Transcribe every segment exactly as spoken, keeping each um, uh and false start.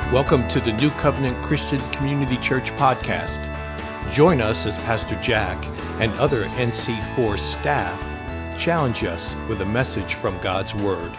Welcome to the New Covenant Christian Community Church podcast. Join us as Pastor Jack and other N C four staff challenge us with a message from God's Word.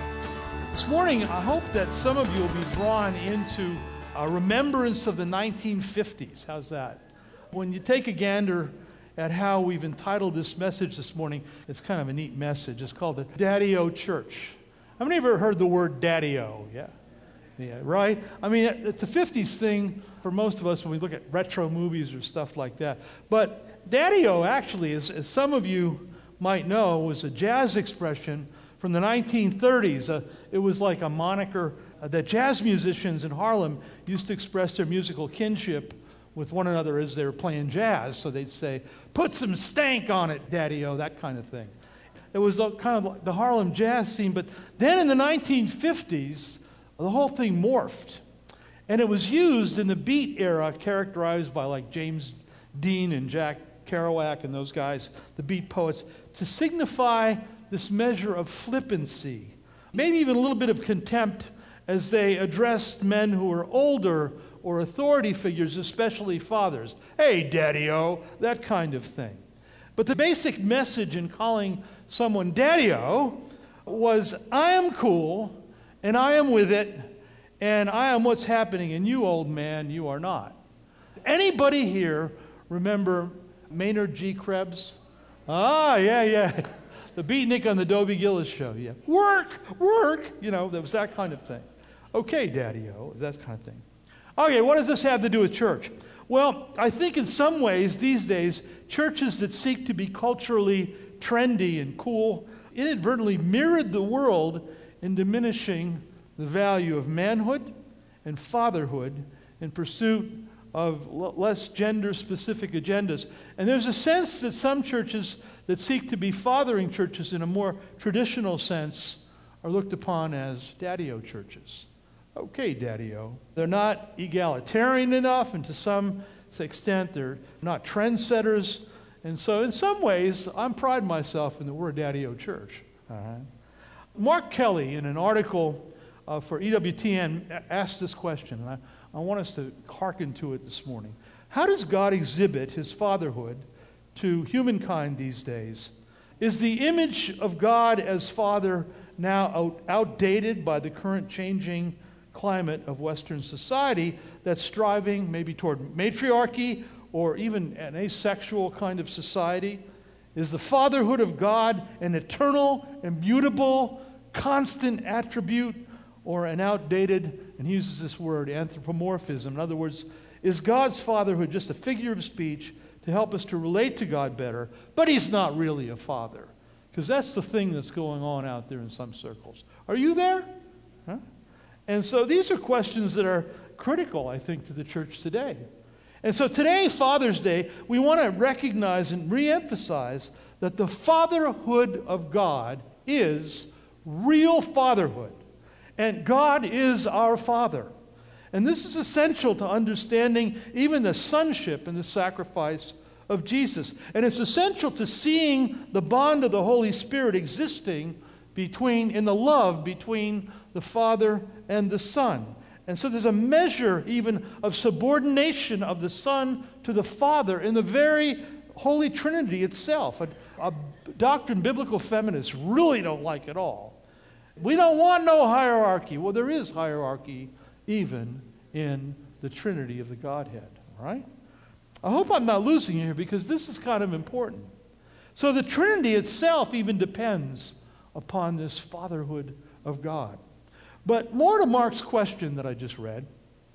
This morning, I hope that some of you will be drawn into a remembrance of the nineteen fifties. How's that? When you take a gander at how we've entitled this message this morning, it's kind of a neat message. It's called the Daddy-O Church. How many of you ever heard the word Daddy-O? Yeah. Yeah, right? I mean, it's a fifties thing for most of us when we look at retro movies or stuff like that. But Daddy-O actually, as, as some of you might know, was a jazz expression from the nineteen thirties. Uh, it was like a moniker uh, that jazz musicians in Harlem used to express their musical kinship with one another as they were playing jazz. So they'd say, "Put some stank on it, Daddy-O," that kind of thing. It was a, kind of like the Harlem jazz scene. But then in the nineteen fifties, the whole thing morphed, and it was used in the beat era, characterized by like James Dean and Jack Kerouac and those guys, the beat poets, to signify this measure of flippancy, maybe even a little bit of contempt as they addressed men who were older or authority figures, especially fathers. "Hey, Daddy-O," that kind of thing. But the basic message in calling someone Daddy-O was, I am cool, and I am with it, and I am what's happening, and you, old man, you are not. Anybody here remember Maynard G. Krebs? Ah, yeah, yeah. The beatnik on the Dobie Gillis show, yeah. Work, work, you know, there was that kind of thing. Okay, Daddy-O, that kind of thing. Okay, what does this have to do with church? Well, I think in some ways these days, churches that seek to be culturally trendy and cool inadvertently mirrored the world in diminishing the value of manhood and fatherhood in pursuit of l- less gender-specific agendas. And there's a sense that some churches that seek to be fathering churches in a more traditional sense are looked upon as Daddy-O churches. Okay, Daddy-O. They're not egalitarian enough, and to some extent they're not trendsetters. And so in some ways, I pride myself in the word Daddy-O church. All right? Mark Kelly, in an article uh, for E W T N, asked this question, and I, I want us to hearken to it this morning. How does God exhibit his fatherhood to humankind these days? Is the image of God as Father now out, outdated by the current changing climate of Western society that's striving maybe toward matriarchy or even an asexual kind of society? Is the fatherhood of God an eternal, immutable, constant attribute, or an outdated, and he uses this word, anthropomorphism? In other words, is God's fatherhood just a figure of speech to help us to relate to God better, but he's not really a father? Because that's the thing that's going on out there in some circles. Are you there? Huh? And so these are questions that are critical, I think, to the church today. And so today, Father's Day, we want to recognize and re-emphasize that the fatherhood of God is real fatherhood. And God is our Father. And this is essential to understanding even the sonship and the sacrifice of Jesus. And it's essential to seeing the bond of the Holy Spirit existing between, in the love between the Father and the Son. And so there's a measure even of subordination of the Son to the Father in the very Holy Trinity itself. A, a doctrine biblical feminists really don't like at all. We don't want no hierarchy. Well, there is hierarchy even in the Trinity of the Godhead, right? I hope I'm not losing you here, because this is kind of important. So the Trinity itself even depends upon this fatherhood of God. But more to Mark's question that I just read,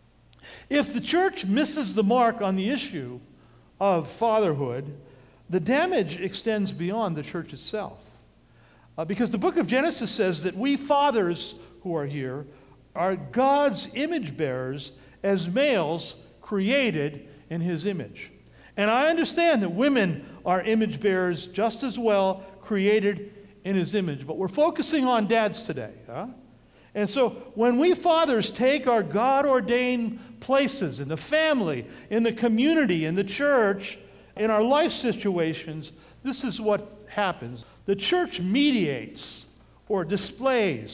if the church misses the mark on the issue of fatherhood, the damage extends beyond the church itself. Uh, because the book of Genesis says that we fathers who are here are God's image bearers as males created in his image. And I understand that women are image bearers just as well, created in his image. But we're focusing on dads today, huh? And so when we fathers take our God-ordained places in the family, in the community, in the church, in our life situations, this is what happens. The church mediates or displays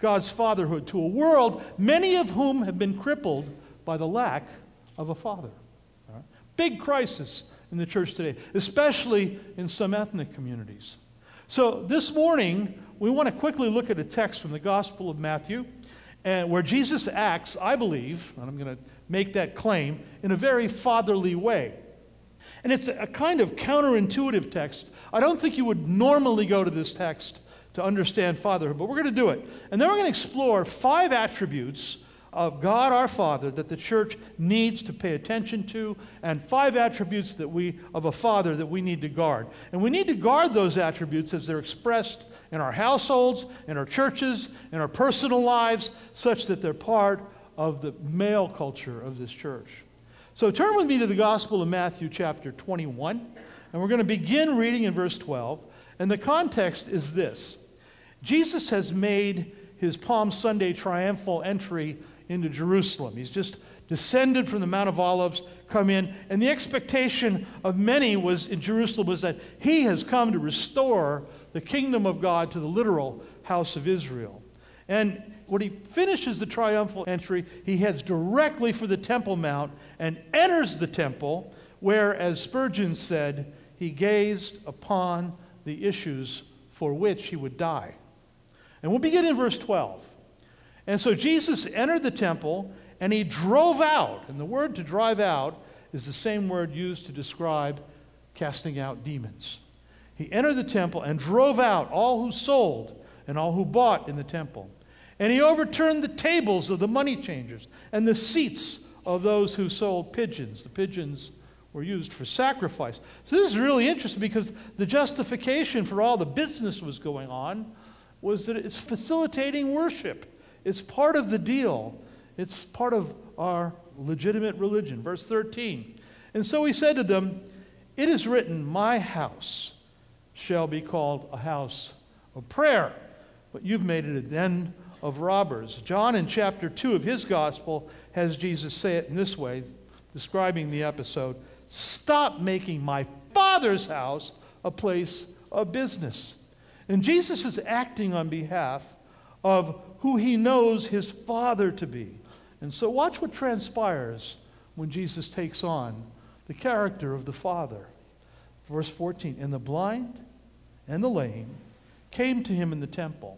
God's fatherhood to a world, many of whom have been crippled by the lack of a father. All right? Big crisis in the church today, especially in some ethnic communities. So this morning, we want to quickly look at a text from the Gospel of Matthew, and where Jesus acts, I believe, and I'm going to make that claim, in a very fatherly way. And it's a kind of counterintuitive text. I don't think you would normally go to this text to understand fatherhood, but we're going to do it. And then we're going to explore five attributes of God our Father that the church needs to pay attention to, and five attributes that we of a father that we need to guard. And we need to guard those attributes as they're expressed in our households, in our churches, in our personal lives, such that they're part of the male culture of this church. So turn with me to the Gospel of Matthew chapter twenty-one, and we're going to begin reading in verse twelve. And the context is this. Jesus has made his Palm Sunday triumphal entry into Jerusalem. He's just descended from the Mount of Olives, come in, and the expectation of many was in Jerusalem was that he has come to restore the kingdom of God to the literal house of Israel. And when he finishes the triumphal entry, he heads directly for the Temple Mount and enters the temple, where, as Spurgeon said, he gazed upon the issues for which he would die. And we'll begin in verse twelve. And so Jesus entered the temple, and he drove out. And the word to drive out is the same word used to describe casting out demons. He entered the temple and drove out all who sold and all who bought in the temple. And he overturned the tables of the money changers and the seats of those who sold pigeons. The pigeons were used for sacrifice. So this is really interesting, because the justification for all the business was going on was that it's facilitating worship. It's part of the deal. It's part of our legitimate religion. Verse thirteen. And so he said to them, "It is written, my house shall be called a house of prayer, but you've made it a den of robbers." John, in chapter two of his gospel, has Jesus say it in this way, describing the episode: "Stop making my Father's house a place of business." And Jesus is acting on behalf of who he knows his Father to be. And so watch what transpires when Jesus takes on the character of the Father. Verse fourteen, "And the blind and the lame came to him in the temple,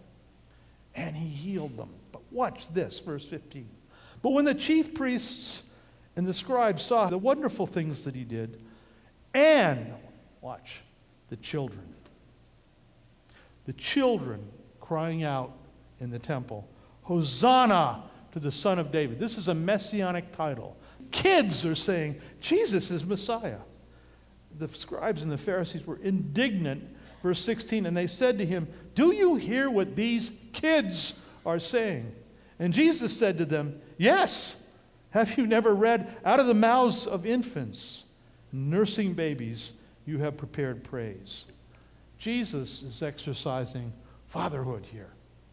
and he healed them." But watch this, verse fifteen. "But when the chief priests and the scribes saw the wonderful things that he did, and," watch, "the children, the children crying out in the temple, 'Hosanna to the Son of David.'" This is a messianic title. Kids are saying, Jesus is Messiah. The scribes and the Pharisees were indignant. Verse sixteen, "And they said to him, 'Do you hear what these kids are saying?' And Jesus said to them, 'Yes. Have you never read, out of the mouths of infants, nursing babies, you have prepared praise?'" Jesus is exercising fatherhood here.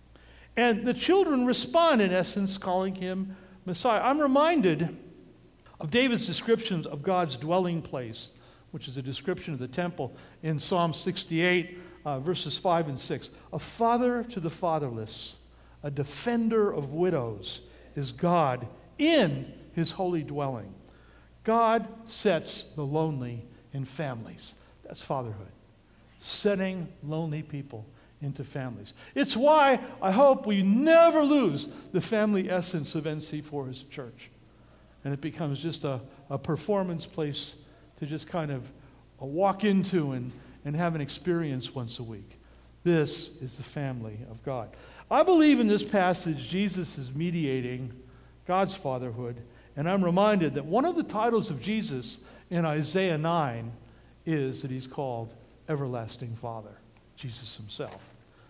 And the children respond, in essence, calling him Messiah. I'm reminded of David's descriptions of God's dwelling place, which is a description of the temple in Psalm sixty-eight, uh, verses five and six. "A father to the fatherless, a defender of widows, is God in his holy dwelling." God sets the lonely in families. That's fatherhood. Setting lonely people into families. It's why I hope we never lose the family essence of N C four as a church. And it becomes just a, a performance place to just kind of uh, walk into and, and have an experience once a week. This is the family of God. I believe in this passage Jesus is mediating God's fatherhood, and I'm reminded that one of the titles of Jesus in Isaiah nine is that he's called Everlasting Father, Jesus himself.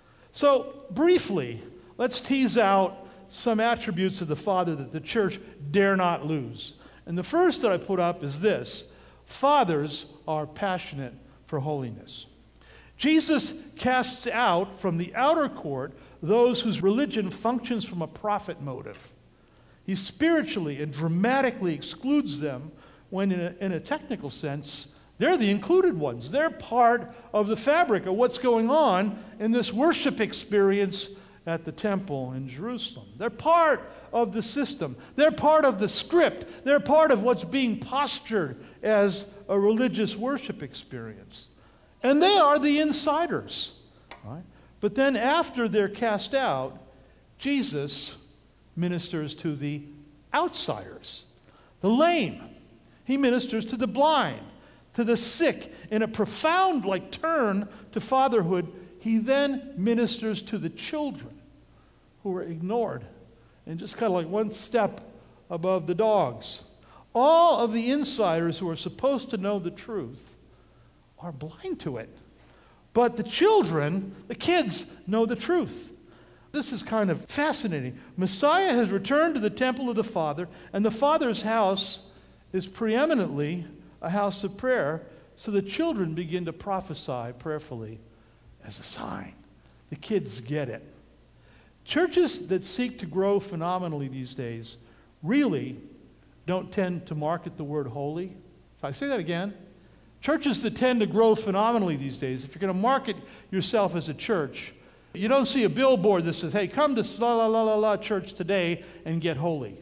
So, briefly, let's tease out some attributes of the Father that the church dare not lose. And the first that I put up is this: fathers are passionate for holiness. Jesus casts out from the outer court those whose religion functions from a profit motive. He spiritually and dramatically excludes them when, in a, in a technical sense, they're the included ones. They're part of the fabric of what's going on in this worship experience at the temple in Jerusalem. They're part of the system. They're part of the script. They're part of what's being postured as a religious worship experience. And they are the insiders. Right? But then after they're cast out, Jesus ministers to the outsiders, the lame. He ministers to the blind, to the sick. In a profound like turn to fatherhood, he then ministers to the children who were ignored and just kind of like one step above the dogs. All of the insiders who are supposed to know the truth are blind to it. But the children, the kids, know the truth. This is kind of fascinating. Messiah has returned to the temple of the Father, and the Father's house is preeminently a house of prayer, so the children begin to prophesy prayerfully as a sign. The kids get it. Churches that seek to grow phenomenally these days really don't tend to market the word holy. Can I say that again? Churches that tend to grow phenomenally these days, if you're going to market yourself as a church, you don't see a billboard that says, hey, come to la la la la la church today and get holy.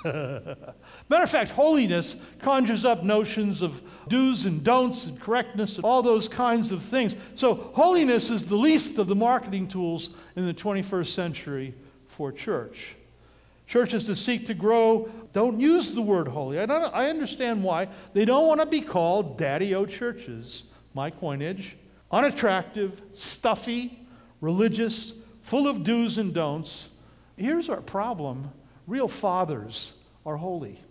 Matter of fact, holiness conjures up notions of do's and don'ts and correctness and all those kinds of things. So holiness is the least of the marketing tools in the twenty-first century for church. Churches that seek to grow don't use the word holy. I, don't, I understand why. They don't want to be called daddy-o churches, my coinage, unattractive, stuffy, religious, full of do's and don'ts. Here's our problem. Real fathers are holy.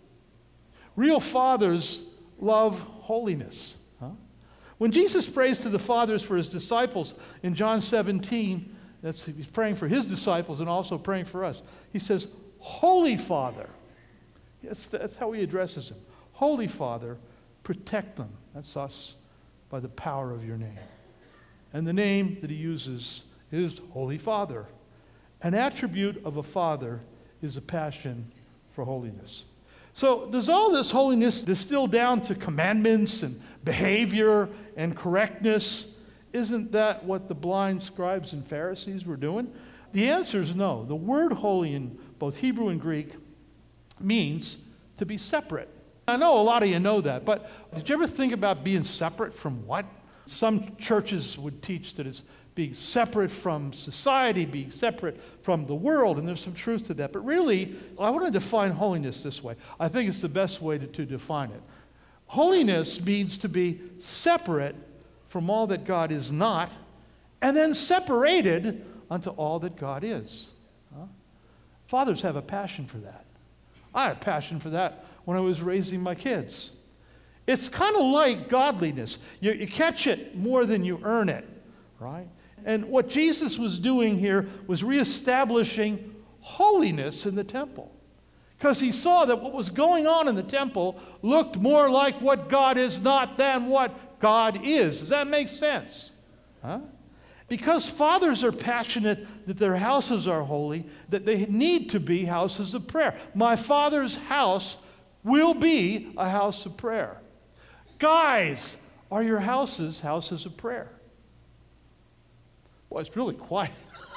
Real fathers love holiness. Huh? When Jesus prays to the fathers for his disciples in John seventeen, that's, he's praying for his disciples and also praying for us. He says, Holy Father. That's, that's how he addresses him. Holy Father, protect them. That's us by the power of your name. And the name that he uses is Holy Father. An attribute of a father is a passion for holiness. So does all this holiness distill down to commandments and behavior and correctness? Isn't that what the blind scribes and Pharisees were doing? The answer is no. The word holy in both Hebrew and Greek means to be separate. I know a lot of you know that, but did you ever think about being separate from what? Some churches would teach that it's being separate from society, being separate from the world, and there's some truth to that. But really, I want to define holiness this way. I think it's the best way to, to define it. Holiness means to be separate from all that God is not, and then separated unto all that God is. Huh? Fathers have a passion for that. I had a passion for that when I was raising my kids. It's kind of like godliness. You, you catch it more than you earn it, right? And what Jesus was doing here was reestablishing holiness in the temple. Because he saw that what was going on in the temple looked more like what God is not than what God is. Does that make sense? Huh? Because fathers are passionate that their houses are holy, that they need to be houses of prayer. My Father's house will be a house of prayer. Guys, are your houses houses of prayer? Well, it's really quiet.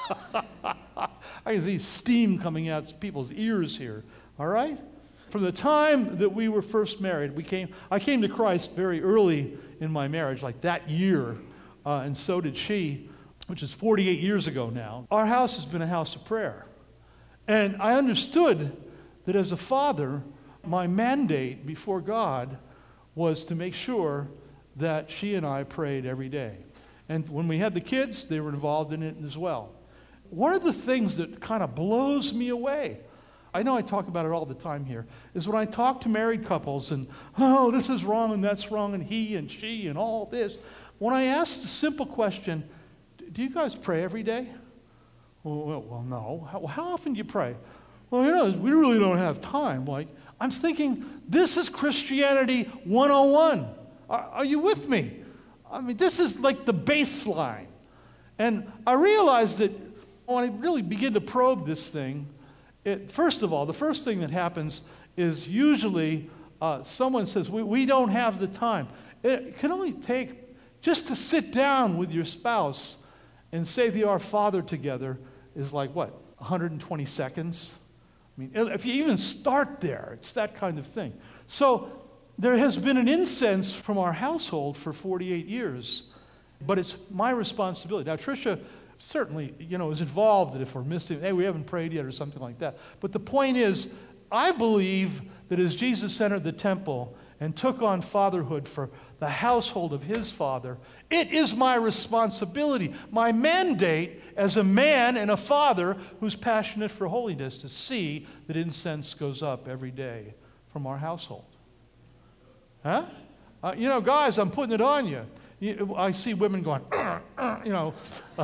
I can see steam coming out people's ears here. All right? From the time that we were first married, we came. I came to Christ very early in my marriage, like that year, uh, and so did she, which is forty-eight years ago now. Our house has been a house of prayer. And I understood that as a father, my mandate before God was to make sure that she and I prayed every day. And when we had the kids, they were involved in it as well. One of the things that kind of blows me away, I know I talk about it all the time here, is when I talk to married couples and, oh, this is wrong and that's wrong and he and she and all this. When I ask the simple question, do you guys pray every day? Well, well no. How, how often do you pray? Well, you know, we really don't have time. Like, I'm thinking, this is Christianity one oh one. Are, are you with me? I mean, this is like the baseline. And I realized that when I really begin to probe this thing, it, first of all, the first thing that happens is usually uh, someone says, we, we don't have the time. It can only take just to sit down with your spouse and say the Our Father together is like what, one hundred twenty seconds? I mean, if you even start there, it's that kind of thing. So there has been an incense from our household for forty-eight years, but it's my responsibility. Now, Tricia certainly, you know, is involved if we're missing, hey, we haven't prayed yet or something like that. But the point is, I believe that as Jesus entered the temple and took on fatherhood for the household of his father, it is my responsibility, my mandate as a man and a father who's passionate for holiness to see that incense goes up every day from our household. Huh? Uh, you know, guys, I'm putting it on you. you I see women going, uh, uh, you know.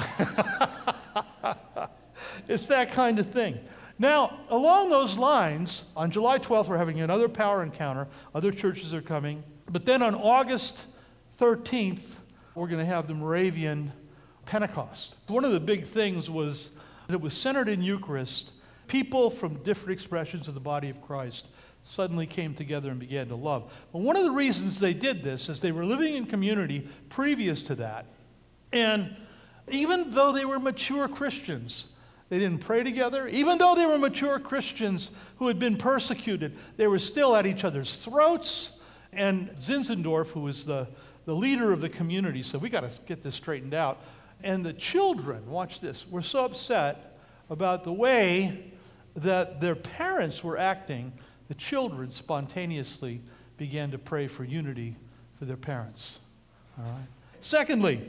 It's that kind of thing. Now, along those lines, on July twelfth, we're having another power encounter. Other churches are coming. But then on August thirteenth, we're going to have the Moravian Pentecost. One of the big things was that it was centered in Eucharist. People from different expressions of the body of Christ suddenly came together and began to love. But one of the reasons they did this is they were living in community previous to that. And even though they were mature Christians, they didn't pray together. Even though they were mature Christians who had been persecuted, they were still at each other's throats. And Zinzendorf, who was the, the leader of the community, said, we got to get this straightened out. And the children, watch this, were so upset about the way that their parents were acting, the children spontaneously began to pray for unity for their parents. All right. Secondly,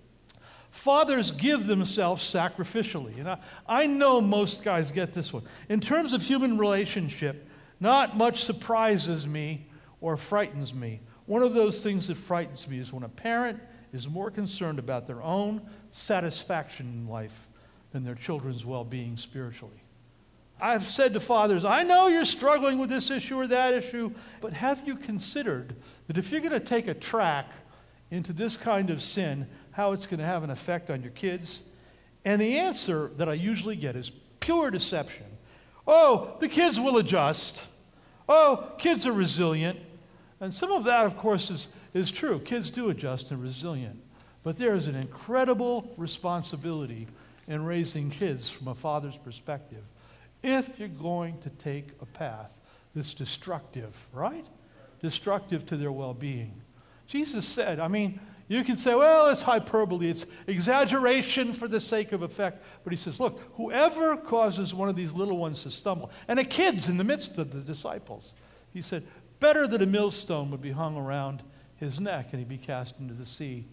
fathers give themselves sacrificially. And I, I know most guys get this one. In terms of human relationship, not much surprises me or frightens me. One of those things that frightens me is when a parent is more concerned about their own satisfaction in life than their children's well-being spiritually. I've said to fathers, I know you're struggling with this issue or that issue, but have you considered that if you're going to take a track into this kind of sin, how it's going to have an effect on your kids? And the answer that I usually get is pure deception. Oh, the kids will adjust. Oh, kids are resilient. And some of that, of course, is, is true. Kids do adjust and resilient. But there is an incredible responsibility in raising kids from a father's perspective if you're going to take a path that's destructive, right? Destructive to their well-being. Jesus said, I mean, you can say, well, it's hyperbole, it's exaggeration for the sake of effect. But he says, look, whoever causes one of these little ones to stumble, and a kid's in the midst of the disciples, he said, better that a millstone would be hung around his neck and he'd be cast into the sea.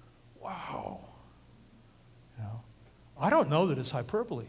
Wow. You know, I don't know that it's hyperbole.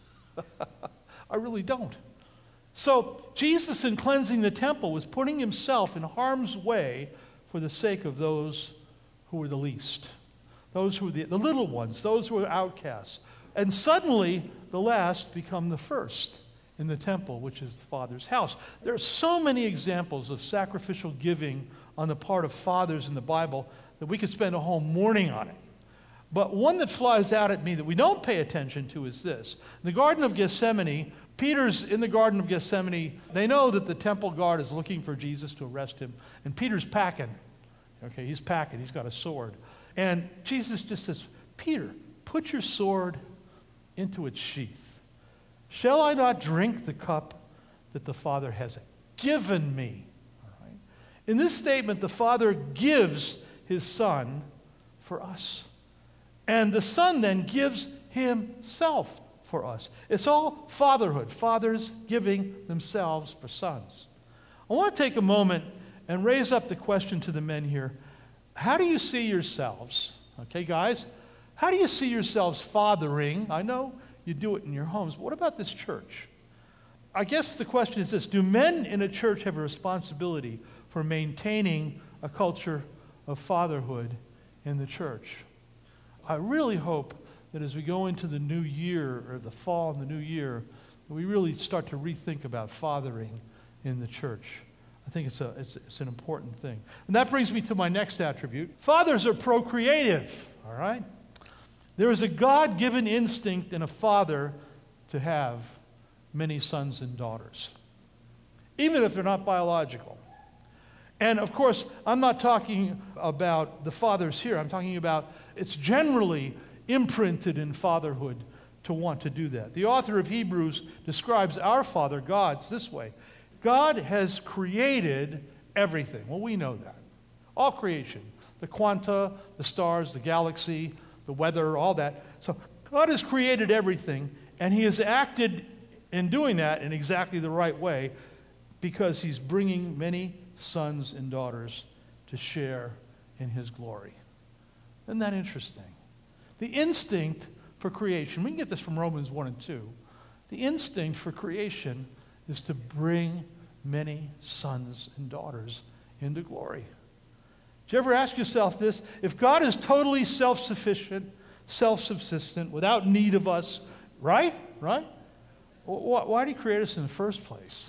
I really don't. So Jesus, in cleansing the temple, was putting himself in harm's way for the sake of those who were the least, those who were the, the little ones, those who were outcasts. And suddenly, the last become the first in the temple, which is the Father's house. There are so many examples of sacrificial giving on the part of fathers in the Bible that we could spend a whole morning on it. But one that flies out at me that we don't pay attention to is this. In the Garden of Gethsemane, Peter's in the Garden of Gethsemane. They know that the temple guard is looking for Jesus to arrest him, and Peter's packing. Okay, he's packing. He's got a sword. And Jesus just says, Peter, put your sword into its sheath. Shall I not drink the cup that the Father has given me? All right. In this statement, the Father gives his Son for us. And the Son then gives himself for us. It's all fatherhood, fathers giving themselves for sons. I want to take a moment and raise up the question to the men here. How do you see yourselves? Okay, guys, how do you see yourselves fathering? I know you do it in your homes, but what about this church? I guess the question is this: do men in a church have a responsibility for maintaining a culture of fatherhood in the church? I really hope that as we go into the new year, or the fall and the new year, that we really start to rethink about fathering in the church. I think it's, a, it's, it's an important thing. And that brings me to my next attribute. Fathers are procreative, all right? There is a God-given instinct in a father to have many sons and daughters, even if they're not biological. And of course, I'm not talking about the fathers here. I'm talking about it's generally imprinted in fatherhood to want to do that. The author of Hebrews describes our Father, God's, this way. God has created everything. Well, we know that. All creation. The quanta, the stars, the galaxy, the weather, all that. So God has created everything, and he has acted in doing that in exactly the right way because he's bringing many sons and daughters to share in his glory. Isn't that interesting? The instinct for creation, we can get this from Romans one and two. The instinct for creation is to bring many sons and daughters into glory. Did you ever ask yourself this? If God is totally self-sufficient, self-subsistent, without need of us, right? Right? Why did he create us in the first place?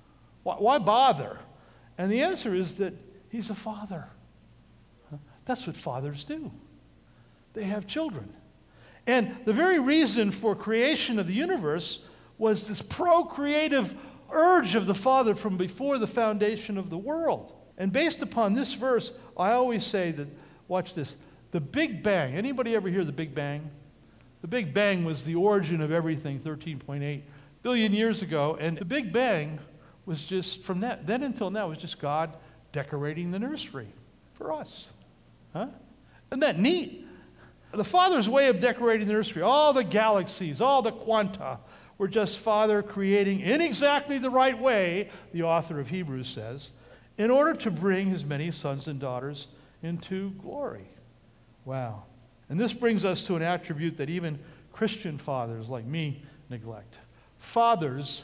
Why bother? And the answer is that he's a father. That's what fathers do. They have children. And the very reason for creation of the universe was this procreative urge of the Father from before the foundation of the world. And based upon this verse, I always say that, watch this, the Big Bang. Anybody ever hear the Big Bang? The Big Bang was the origin of everything thirteen point eight billion years ago. And the Big Bang was just, from that, then until now, was just God decorating the nursery for us. Huh? Isn't that neat? The Father's way of decorating the nursery, all the galaxies, all the quanta, were just Father creating in exactly the right way, the author of Hebrews says, in order to bring his many sons and daughters into glory. Wow. And this brings us to an attribute that even Christian fathers like me neglect. Fathers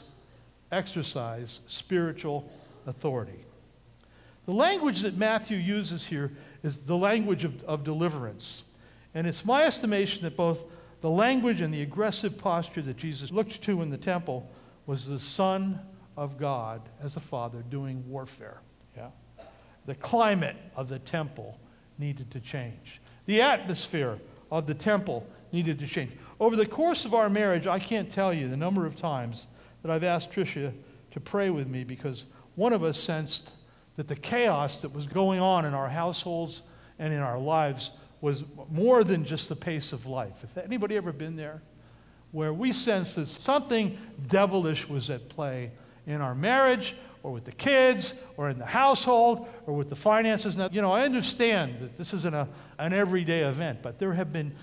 exercise spiritual authority. The language that Matthew uses here is the language of, of deliverance. And it's my estimation that both the language and the aggressive posture that Jesus looked to in the temple was the Son of God as a father doing warfare. Yeah? The climate of the temple needed to change. The atmosphere of the temple needed to change. Over the course of our marriage, I can't tell you the number of times that I've asked Tricia to pray with me because one of us sensed that the chaos that was going on in our households and in our lives was more than just the pace of life. Has anybody ever been there? Where we sensed that something devilish was at play in our marriage, or with the kids, or in the household, or with the finances. Now, you know, I understand that this isn't a, an everyday event, but there have been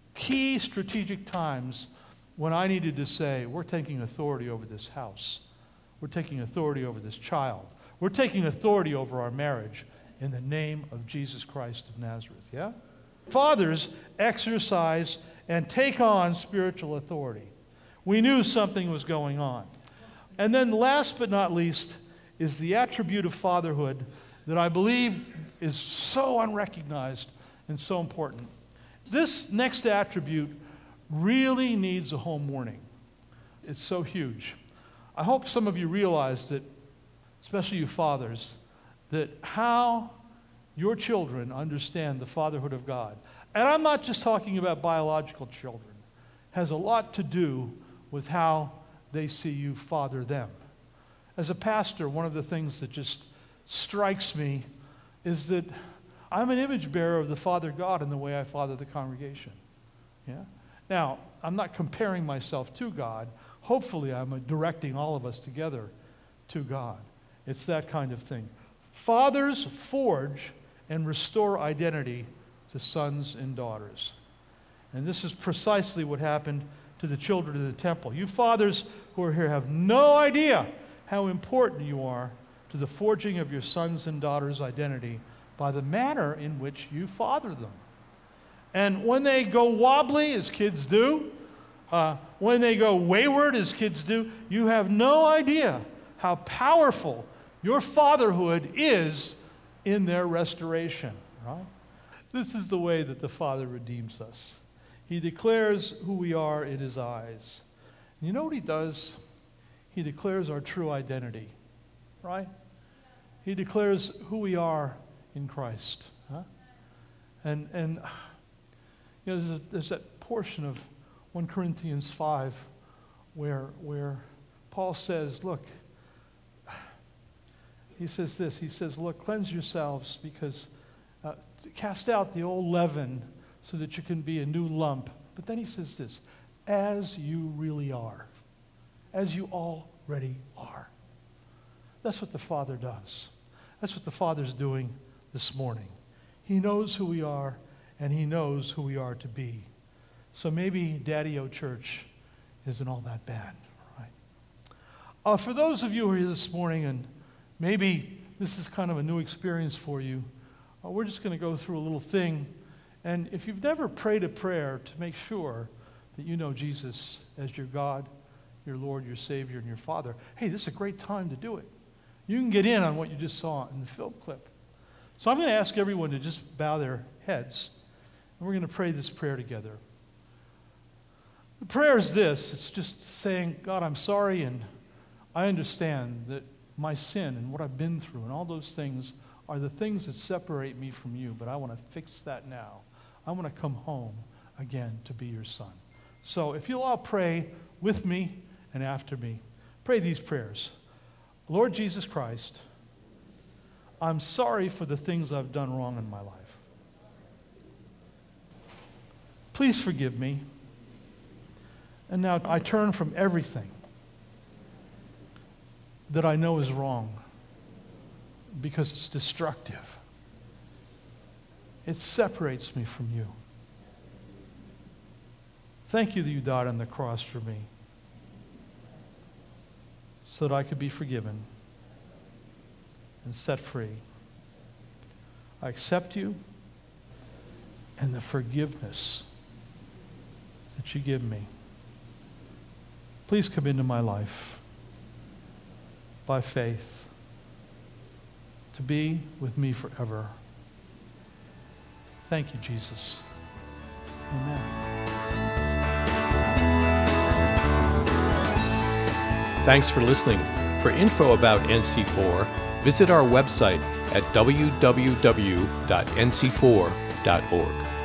key strategic times when I needed to say, we're taking authority over this house. We're taking authority over this child. We're taking authority over our marriage in the name of Jesus Christ of Nazareth, yeah? Fathers exercise and take on spiritual authority. We knew something was going on. And then last but not least is the attribute of fatherhood that I believe is so unrecognized and so important. This next attribute really needs a home warning. It's so huge. I hope some of you realize that, especially you fathers, that how your children understand the fatherhood of God, and I'm not just talking about biological children, has a lot to do with how they see you father them. As a pastor, one of the things that just strikes me is that I'm an image bearer of the Father God in the way I father the congregation. Yeah? Now, I'm not comparing myself to God. Hopefully, I'm directing all of us together to God. It's that kind of thing. Fathers forge and restore identity to sons and daughters. And this is precisely what happened to the children of the temple. You fathers who are here have no idea how important you are to the forging of your sons and daughters' identity by the manner in which you father them. And when they go wobbly, as kids do, uh, when they go wayward, as kids do, you have no idea how powerful your fatherhood is in their restoration, right? This is the way that the Father redeems us. He declares who we are in his eyes. And you know what he does? He declares our true identity, right? He declares who we are in Christ. Huh? And, and you know, there's, a, there's that portion of First Corinthians five where, where Paul says, look, he says this, he says, look, cleanse yourselves because uh, cast out the old leaven so that you can be a new lump. But then he says this, as you really are, as you already are. That's what the Father does. That's what the Father's doing this morning. He knows who we are, and he knows who we are to be. So maybe Daddy-O Church isn't all that bad, right? Uh, for those of you who are here this morning, and maybe this is kind of a new experience for you, uh, we're just going to go through a little thing. And if you've never prayed a prayer to make sure that you know Jesus as your God, your Lord, your Savior, and your Father, hey, this is a great time to do it. You can get in on what you just saw in the film clip. So I'm going to ask everyone to just bow their heads, and we're going to pray this prayer together. The prayer is this. It's just saying, God, I'm sorry, and I understand that my sin and what I've been through and all those things are the things that separate me from you, but I want to fix that now. I want to come home again to be your son. So if you'll all pray with me and after me, pray these prayers. Lord Jesus Christ, I'm sorry for the things I've done wrong in my life. Please forgive me. And now I turn from everything that I know is wrong because it's destructive. It separates me from you. Thank you that you died on the cross for me so that I could be forgiven and set free. I accept you and the forgiveness that you give me. Please come into my life by faith to be with me forever. Thank you, Jesus. Amen. Thanks for listening. For info about N C four, visit our website at w w w dot n c four dot org.